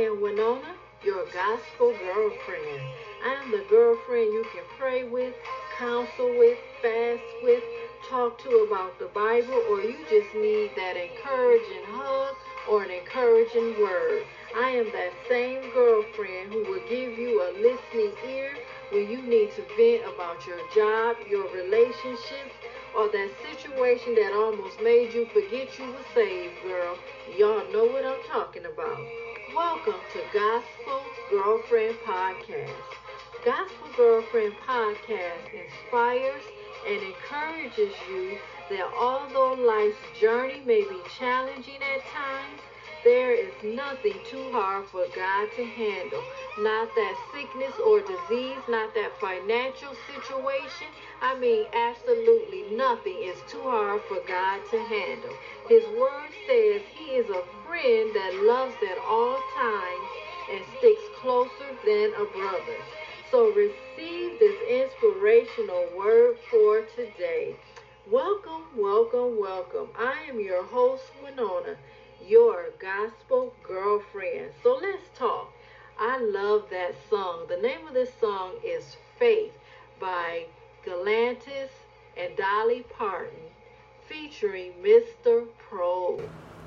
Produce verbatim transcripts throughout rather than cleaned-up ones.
am Winona, your gospel girlfriend. I am the girlfriend you can pray with, counsel with, fast with, talk to about the Bible, or you just need that encouraging hug or an encouraging word. I am that same girlfriend who will give you a listening ear when you need to vent about your job, your relationships, or that situation that almost made you forget you were saved, girl. Y'all know what I'm talking about. Welcome to Gospel Girlfriend Podcast. Gospel Girlfriend Podcast inspires and encourages you that although life's journey may be challenging at times, there is nothing too hard for God to handle. Not that sickness or disease, not that financial situation. I mean, absolutely nothing is too hard for God to handle. His word says he is a friend that loves at all times and sticks closer than a brother. So receive this inspirational word for today. Welcome, welcome, welcome. I am your host, Winona, your gospel girlfriend. So let's talk. I love that song. The name of this song is Faith by Galantis and Dolly Parton, featuring Mister Pro.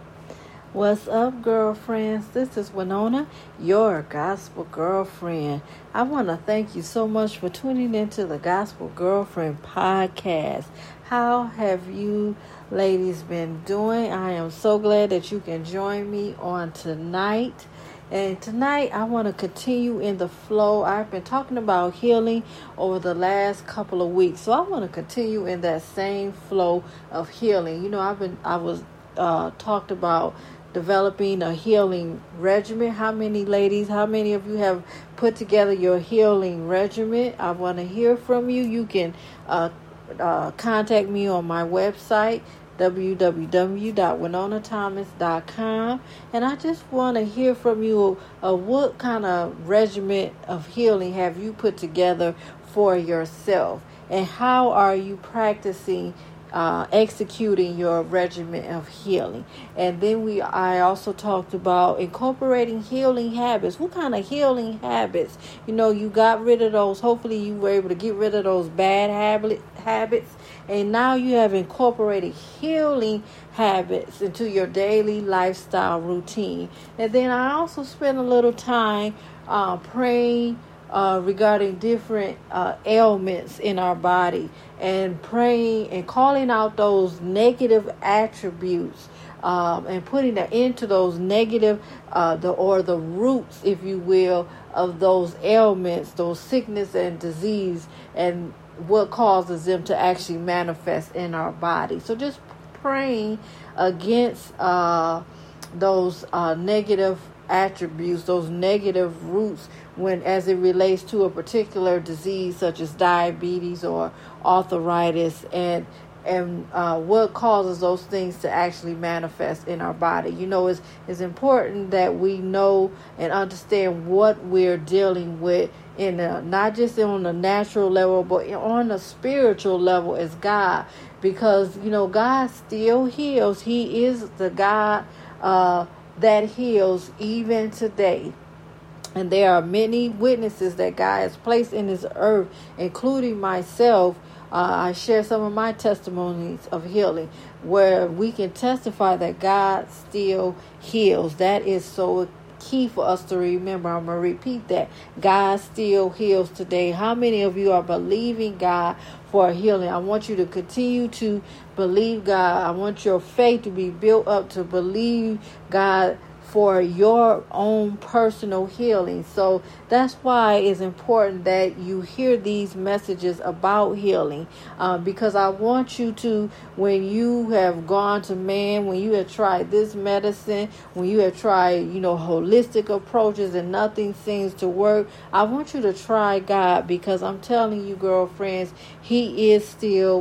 What's up, girlfriends? This is Winona, your gospel girlfriend. I want to thank you so much for tuning into the Gospel Girlfriend podcast. How have you ladies been doing? I am so glad that you can join me on tonight. And tonight I want to continue in the flow. I've been talking about healing over the last couple of weeks, so I want to continue in that same flow of healing. You know, I've been I was uh, talked about developing a healing regimen. How many ladies, how many of you have put together your healing regimen? I want to hear from you. You can uh, uh, contact me on my website, w w w dot winona thomas dot com, and I just want to hear from you uh, what kind of regimen of healing have you put together for yourself, and how are you practicing uh, executing your regimen of healing. And then we I also talked about incorporating healing habits. What kind of healing habits? You know, you got rid of those. Hopefully you were able to get rid of those bad habit, habits. And now you have incorporated healing habits into your daily lifestyle routine. And then I also spent a little time uh, praying uh, regarding different uh, ailments in our body, and praying and calling out those negative attributes, um, and putting an end to those negative uh, the or the roots, if you will, of those ailments, those sickness and disease, and what causes them to actually manifest in our body. So just praying against uh, those uh, negative attributes, those negative roots, when as it relates to a particular disease such as diabetes or arthritis, and and uh, what causes those things to actually manifest in our body. You know, it's, it's important that we know and understand what we're dealing with, in a, not just on a natural level, but on a spiritual level as God. Because, you know, God still heals. He is the God uh, that heals even today. And there are many witnesses that God has placed in this earth, including myself. Uh, I share some of my testimonies of healing where we can testify that God still heals. That is so key for us to remember. I'm going to repeat that. God still heals today. How many of you are believing God for healing? I want you to continue to believe God. I want your faith to be built up to believe God for your own personal healing. So that's why it's important that you hear these messages about healing, uh, because I want you to, when you have gone to man, when you have tried this medicine, when you have tried, you know, holistic approaches and nothing seems to work, I want you to try God, because I'm telling you, girlfriends, he is still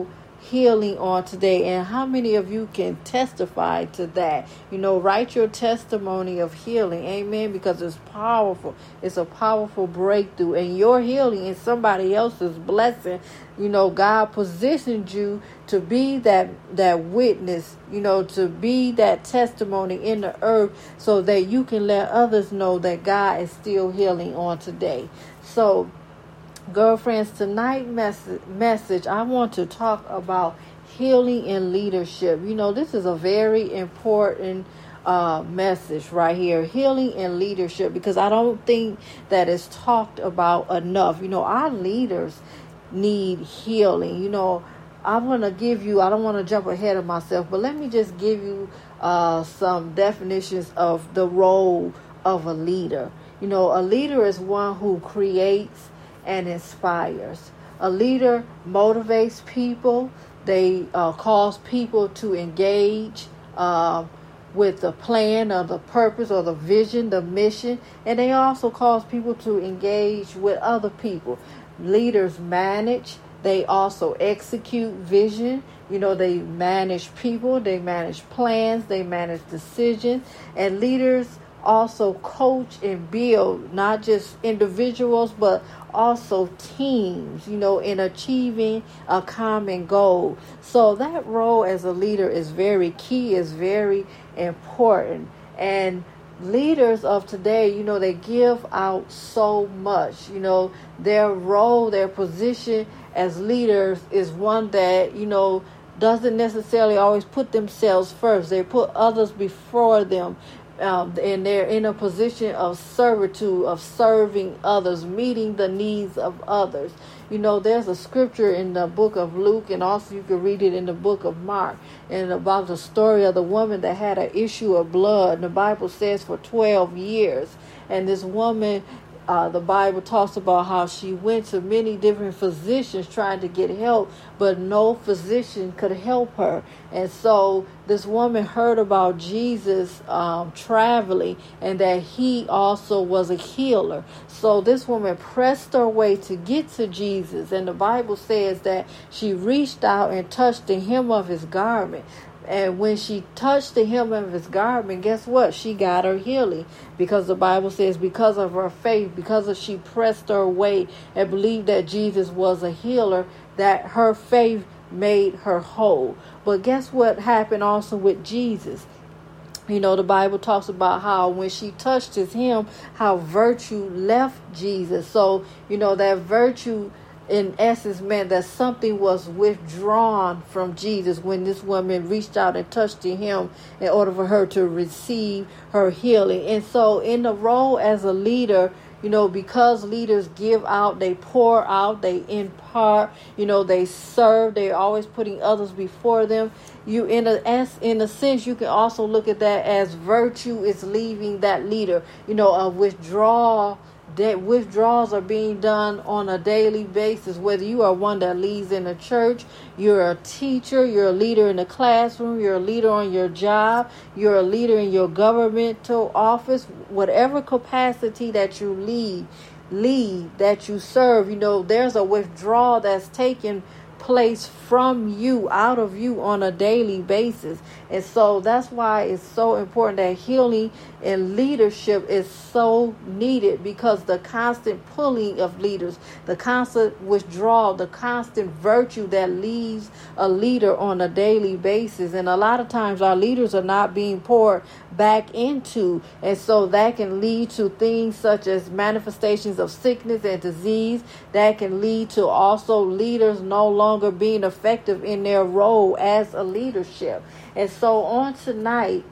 healing on today. And how many of you can testify to that? You know, write your testimony of healing. Amen. Because it's powerful. It's a powerful breakthrough. And your healing is somebody else's blessing. You know, God positioned you to be that that witness, you know, to be that testimony in the earth so that you can let others know that God is still healing on today. So, girlfriends, tonight message, message, I want to talk about healing and leadership. You know, this is a very important uh, message right here, healing and leadership, because I don't think that it's talked about enough. You know, our leaders need healing. You know, I want to give you, I don't want to jump ahead of myself, but let me just give you uh, some definitions of the role of a leader. You know, a leader is one who creates and inspires. A leader motivates people. They uh, cause people to engage uh, with the plan or the purpose or the vision, the mission, and they also cause people to engage with other people. Leaders manage. They also execute vision. You know, they manage people. They manage plans. They manage decisions. And leaders also coach and build not just individuals, but also teams, you know, in achieving a common goal. So that role as a leader is very key, is very important. And leaders of today, you know, they give out so much. You know, their role, their position as leaders is one that, you know, doesn't necessarily always put themselves first. They put others before them. Um, and they're in a position of servitude, of serving others, meeting the needs of others. You know, there's a scripture in the book of Luke, and also you can read it in the book of Mark, and about the story of the woman that had an issue of blood. And the Bible says for twelve years. And this woman, Uh, the Bible talks about how she went to many different physicians trying to get help, but no physician could help her. And so this woman heard about Jesus um, traveling, and that he also was a healer. So this woman pressed her way to get to Jesus. And the Bible says that she reached out and touched the hem of his garment. And when she touched the hem of his garment, guess what? She got her healing, because the Bible says because of her faith, because of she pressed her way and believed that Jesus was a healer, that her faith made her whole. But guess what happened also with Jesus? You know, the Bible talks about how when she touched his hem, how virtue left Jesus. So, you know, that virtue in essence meant that something was withdrawn from Jesus when this woman reached out and touched him in order for her to receive her healing. And so in the role as a leader, you know, because leaders give out, they pour out, they impart, you know, they serve, they're always putting others before them. You, in a, as, in a sense, you can also look at that as virtue is leaving that leader. You know, a withdrawal. That withdrawals are being done on a daily basis, whether you are one that leads in a church, you're a teacher, you're a leader in the classroom, you're a leader on your job, you're a leader in your governmental office, whatever capacity that you lead, lead, that you serve, you know, there's a withdrawal that's taken place from you, out of you on a daily basis. And so that's why it's so important that healing and leadership is so needed, because the constant pulling of leaders, the constant withdrawal, the constant virtue that leaves a leader on a daily basis. And a lot of times our leaders are not being poured back into. And so that can lead to things such as manifestations of sickness and disease. That can lead to also leaders no longer being effective in their role as a leadership. And so on tonight,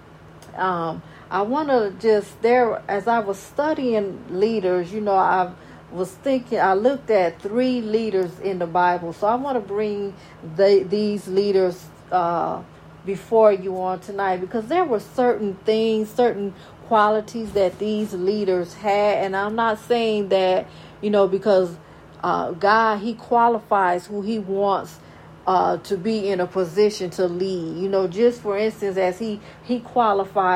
um, I want to just there, as I was studying leaders, you know, I was thinking, I looked at three leaders in the Bible. So I want to bring the, these leaders uh, before you on tonight, because there were certain things, certain qualities that these leaders had. And I'm not saying that, you know, because uh, God, he qualifies who he wants Uh, to be in a position to lead. You know, just for instance, as he he qualified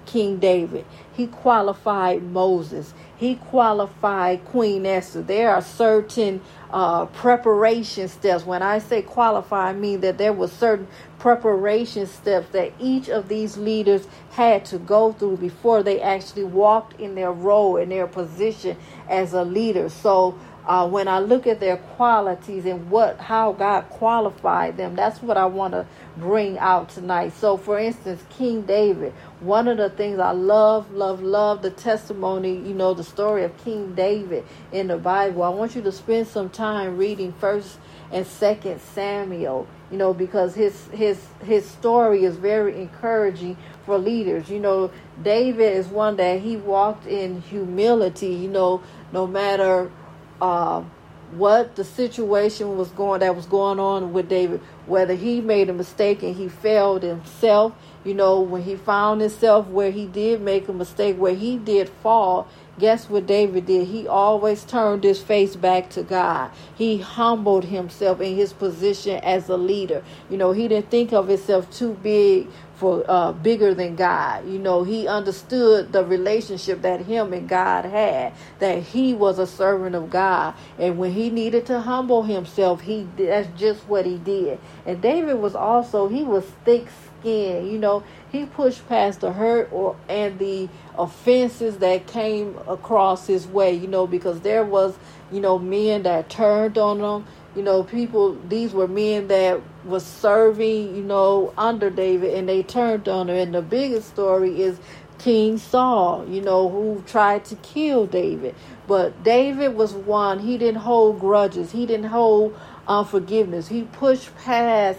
King David. He qualified Moses. He qualified Queen Esther. There are certain uh, preparation steps. When I say qualify, I mean that there were certain preparation steps that each of these leaders had to go through before they actually walked in their role, in their position as a leader. So uh, when I look at their qualities and what how God qualified them, that's what I want to bring out tonight. So for instance, King David, one of the things I love, love, love the testimony, you know, the story of King David in the Bible. I want you to spend some time reading First and Second Samuel, you know, because his his his story is very encouraging for leaders. You know, David is one that he walked in humility, you know, no matter uh, what the situation was going that was going on with David, whether he made a mistake and he failed himself, you know, when he found himself where he did make a mistake, where he did fall, guess what David did? He always turned his face back to God. He humbled himself in his position as a leader. You know, he didn't think of himself too big for uh, bigger than God. You know, he understood the relationship that him and God had, that he was a servant of God. And when he needed to humble himself, he that's just what he did. And David was also, he was thick-skinned. You know, he pushed past the hurt or and the offenses that came across his way, you know, because there was, you know, men that turned on him. You know, people, these were men that was serving, you know, under David, and they turned on him. And the biggest story is King Saul, you know, who tried to kill David. But David was one, he didn't hold grudges. He didn't hold unforgiveness. He pushed past,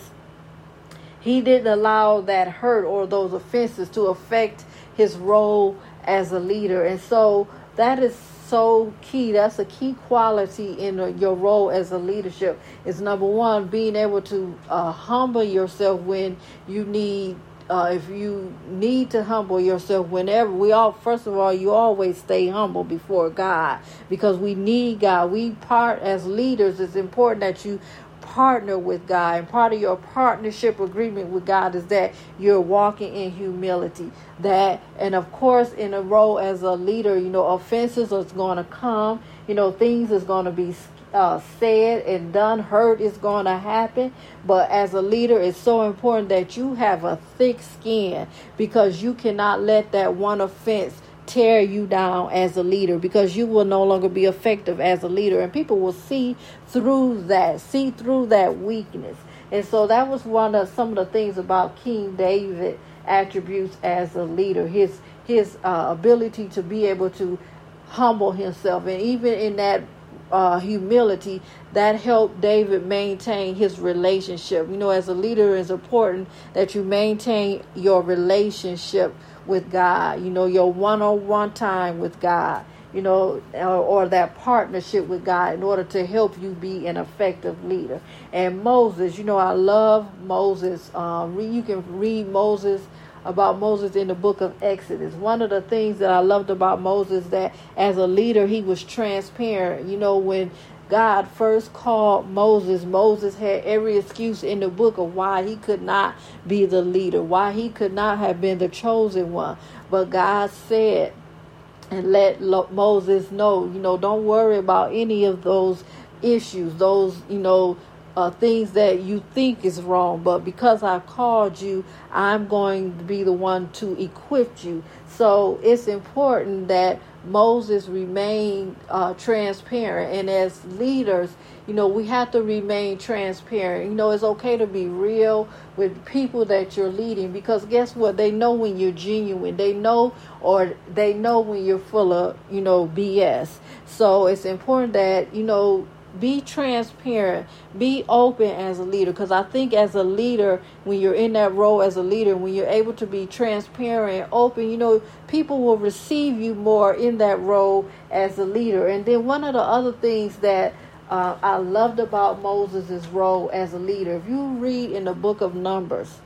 he didn't allow that hurt or those offenses to affect his role as a leader. And so that is so key. That's a key quality in uh, your role as a leadership, is number one, being able to uh, humble yourself when you need, uh, if you need to humble yourself whenever. We all, first of all, you always stay humble before God, because we need God. We part as leaders, it's important that you partner with God, and part of your partnership agreement with God is that you're walking in humility. That, and of course, in a role as a leader, you know, offenses are going to come, you know, things is going to be uh, said and done, hurt is going to happen. But as a leader, it's so important that you have a thick skin, because you cannot let that one offense tear you down as a leader, because you will no longer be effective as a leader, and people will see through that, see through that weakness. And so that was one of some of the things about King David attributes as a leader, his his uh, ability to be able to humble himself, and even in that uh, humility, that helped David maintain his relationship. You know, as a leader, it's important that you maintain your relationship with God, you know, your one-on-one time with God, you know, or, or that partnership with God, in order to help you be an effective leader. And Moses, you know, I love Moses. Um, you can read Moses, about Moses in the book of Exodus. One of the things that I loved about Moses, that as a leader, he was transparent. You know, when God first called Moses, Moses had every excuse in the book of why he could not be the leader, why he could not have been the chosen one. But God said, and let Moses know, you know, don't worry about any of those issues, those, you know, uh, things that you think is wrong. But because I called you, I'm going to be the one to equip you. So it's important that Moses remained uh, transparent. And as leaders, you know, we have to remain transparent. You know, it's okay to be real with people that you're leading, because guess what? They know when you're genuine. They know, or they know when you're full of, you know, B S. So it's important that, you know, be transparent, be open as a leader. Because I think as a leader, when you're in that role as a leader, when you're able to be transparent, open, you know, people will receive you more in that role as a leader. And then one of the other things that uh, I loved about Moses' role as a leader, if you read in the book of Numbers,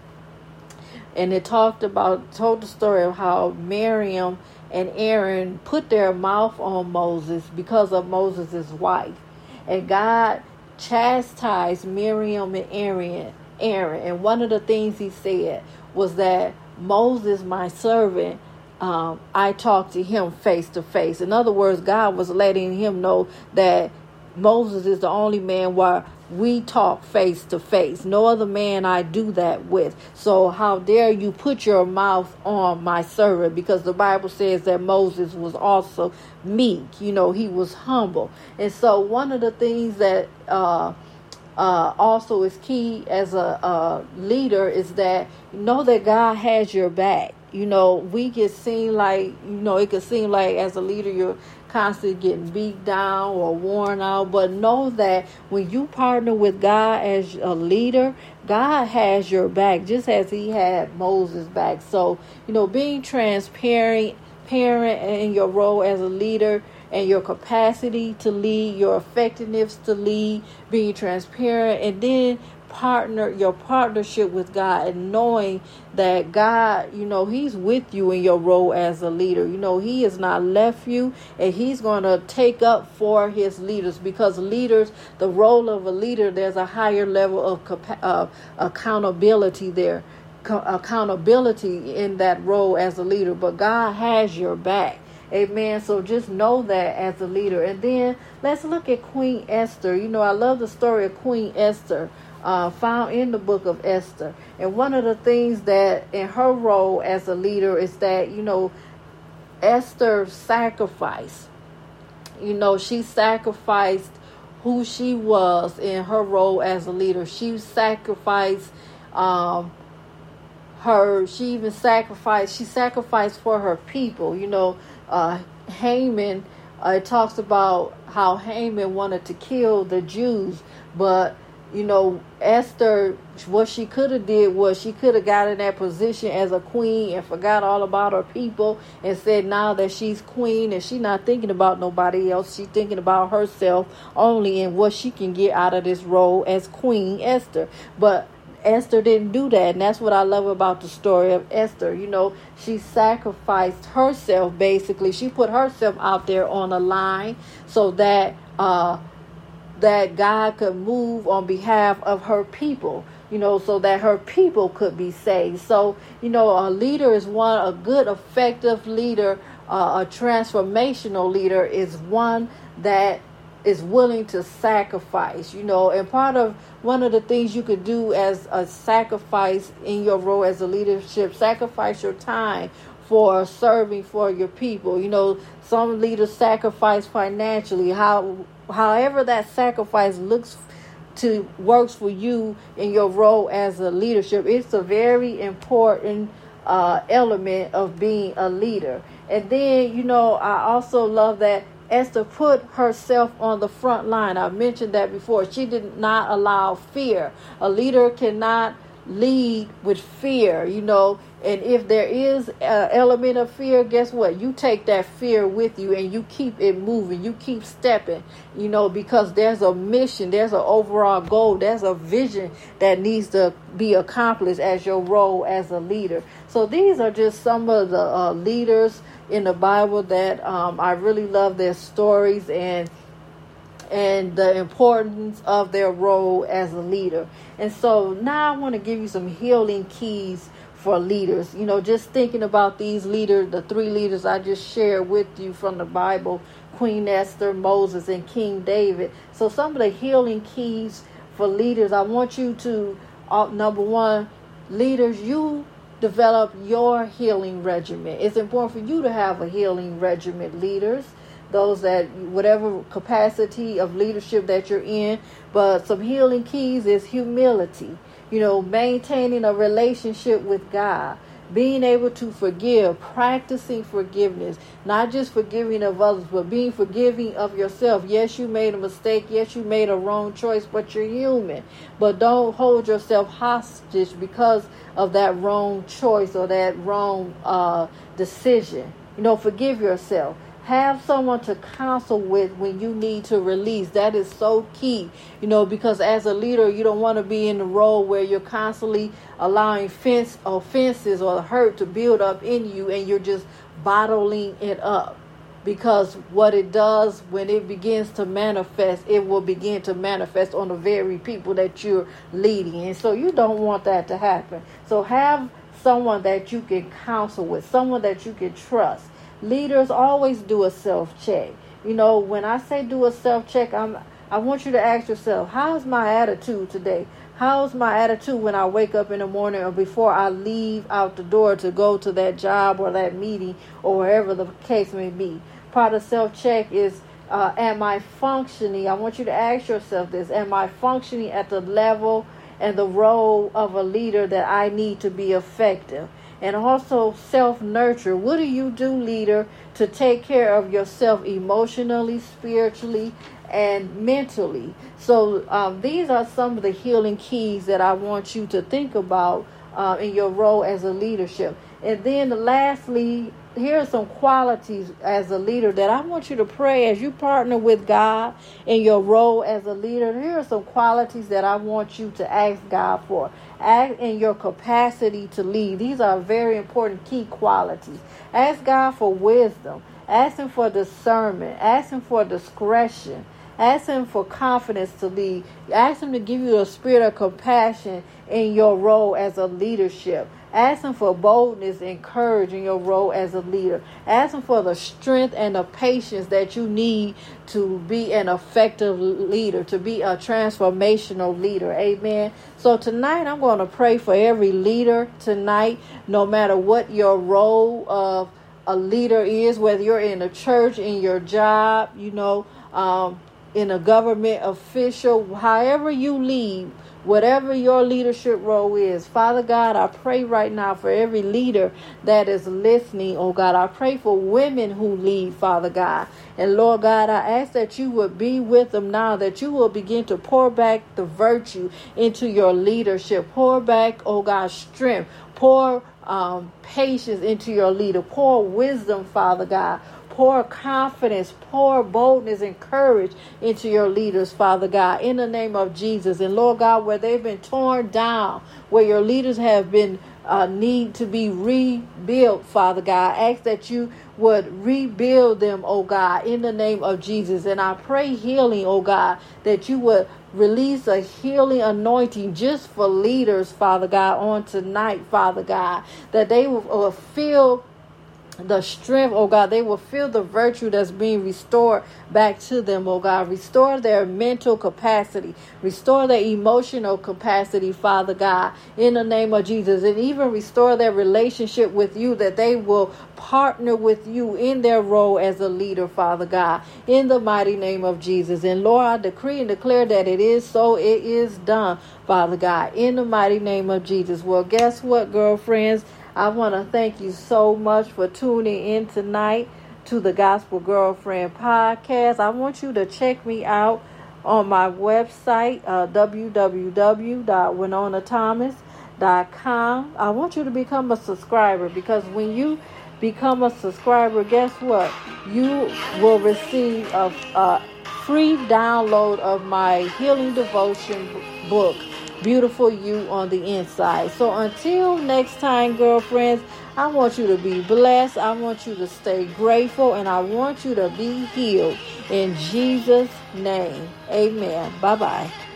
and it talked about, told the story of how Miriam and Aaron put their mouth on Moses because of Moses' wife. And God chastised Miriam and Aaron, Aaron. And one of the things he said was that Moses, my servant, um, I talk to him face to face. In other words, God was letting him know that Moses is the only man where we talk face to face. No other man I do that with. So how dare you put your mouth on my servant? Because the Bible says that Moses was also meek. You know, he was humble. And so one of the things that uh, uh, also is key as a, a leader is that know that God has your back. You know, we can seem like, you know, it could seem like as a leader you're constantly getting beat down or worn out. But know that when you partner with God as a leader, God has your back, just as he had Moses' back. So, you know, being transparent parent in your role as a leader and your capacity to lead, your effectiveness to lead, being transparent, and then partner your partnership with God and knowing that God, you know, he's with you in your role as a leader. You know, he has not left you, and he's going to take up for his leaders, because leaders, the role of a leader, there's a higher level of capa- uh, accountability there, Co- accountability in that role as a leader. But God has your back. Amen. So just know that as a leader. And then let's look at Queen Esther. You know, I love the story of Queen Esther. Uh, found in the book of Esther. And one of the things that in her role as a leader is that, you know, Esther sacrificed. You know, she sacrificed who she was in her role as a leader. She sacrificed um, her, she even sacrificed, she sacrificed for her people. You know, uh, Haman, uh, it talks about how Haman wanted to kill the Jews, but you know, Esther, what she could have did was she could have got in that position as a queen and forgot all about her people and said now that she's queen and she's not thinking about nobody else. She's thinking about herself only and what she can get out of this role as Queen Esther. But Esther didn't do that, and that's what I love about the story of Esther. You know, she sacrificed herself, basically. She put herself out there on the line so that uh that God could move on behalf of her people, you know, so that her people could be saved. So, you know, a leader is one, a good, effective leader, uh, a transformational leader is one that is willing to sacrifice, you know, and part of one of the things you could do as a sacrifice in your role as a leadership, sacrifice your time for serving for your people. You know, some leaders sacrifice financially. How, however that sacrifice looks to works for you in your role as a leadership, it's a very important uh, element of being a leader. And then, you know, I also love that Esther put herself on the front line. I mentioned that before. She did not allow fear. A leader cannot lead with fear, you know, and if there is an element of fear, guess what? You take that fear with you and you keep it moving. You keep stepping, you know, because there's a mission, there's an overall goal, there's a vision that needs to be accomplished as your role as a leader. So these are just some of the uh, leaders in the Bible that um, I really love their stories and and the importance of their role as a leader. And so now I want to give you some healing keys for leaders. You know, just thinking about these leaders, the three leaders I just shared with you from the Bible, Queen Esther, Moses, and King David. So some of the healing keys for leaders, I want you to, uh, number one, leaders, you develop your healing regimen. It's important for you to have a healing regimen, leaders. Those that, whatever capacity of leadership that you're in. But some healing keys is humility. You know, maintaining a relationship with God. Being able to forgive. Practicing forgiveness. Not just forgiving of others, but being forgiving of yourself. Yes, you made a mistake. Yes, you made a wrong choice, but you're human. But don't hold yourself hostage because of that wrong choice or that wrong uh, decision. You know, forgive yourself. Have someone to counsel with when you need to release. That is so key, you know, because as a leader, you don't want to be in the role where you're constantly allowing fence, offenses or hurt to build up in you and you're just bottling it up. Because what it does when it begins to manifest, it will begin to manifest on the very people that you're leading. And so you don't want that to happen. So have someone that you can counsel with, someone that you can trust. Leaders always do a self-check. You know, when I say do a self-check, I'm I want you to ask yourself, how's my attitude today? How's my attitude when I wake up in the morning or before I leave out the door to go to that job or that meeting or wherever the case may be? Part of self-check is, uh, am I functioning? I want you to ask yourself this. Am I functioning at the level and the role of a leader that I need to be effective? And also self-nurture. What do you do, leader, to take care of yourself emotionally, spiritually, and mentally? So um, these are some of the healing keys that I want you to think about uh, in your role as a leadership. And then lastly, here are some qualities as a leader that I want you to pray as you partner with God in your role as a leader. Here are some qualities that I want you to ask God for. Act in your capacity to lead. These are very important key qualities. Ask God for wisdom. Ask Him for discernment. Ask Him for discretion. Ask Him for confidence to lead. Ask Him to give you a spirit of compassion in your role as a leadership. Ask Him for boldness and courage in your role as a leader. Ask Him for the strength and the patience that you need to be an effective leader, to be a transformational leader. Amen. So tonight I'm going to pray for every leader tonight, no matter what your role of a leader is, whether you're in a church, in your job, you know, um, in a government official, however you lead, whatever your leadership role is. Father God, I pray right now for every leader that is listening, oh God. I pray for women who lead, Father God. And Lord God, I ask that you would be with them now, that you will begin to pour back the virtue into your leadership. Pour back, oh God, strength. Pour um, patience into your leader. Pour wisdom, Father God. Pour confidence, pour boldness and courage into your leaders, Father God, in the name of Jesus. And Lord God, where they've been torn down, where your leaders have been uh, need to be rebuilt, Father God, I ask that you would rebuild them, oh God, in the name of Jesus. And I pray healing, oh God, that you would release a healing anointing just for leaders, Father God, on tonight, Father God, that they will, will feel the strength, oh God. They will feel the virtue that's being restored back to them, oh God. Restore their mental capacity. Restore their emotional capacity, Father God, in the name of Jesus. And even restore their relationship with you, that they will partner with you in their role as a leader, Father God, in the mighty name of Jesus. And Lord, I decree and declare that it is so, it is done, Father God, in the mighty name of Jesus. Well, guess what, girlfriends? I want to thank you so much for tuning in tonight to the Gospel Girlfriend Podcast. I want you to check me out on my website, uh, w w w dot winona thomas dot com. I want you to become a subscriber, because when you become a subscriber, guess what? You will receive a, a free download of my healing devotion book, Beautiful You on the Inside. So until next time, girlfriends, I want you to be blessed. I want you to stay grateful, and I want you to be healed in Jesus' name. Amen. Bye-bye.